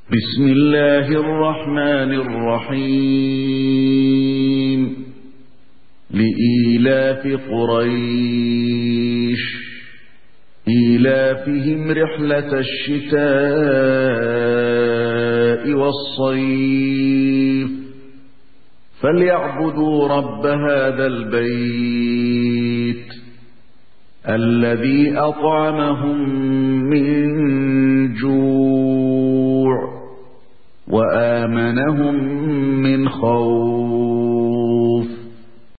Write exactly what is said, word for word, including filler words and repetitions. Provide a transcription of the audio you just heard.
بسم الله الرحمن الرحيم لإيلاف قريش إيلافهم رحلة الشتاء والصيف فليعبدوا رب هذا البيت الذي أطعمهم من جوع وآمنهم من خوف.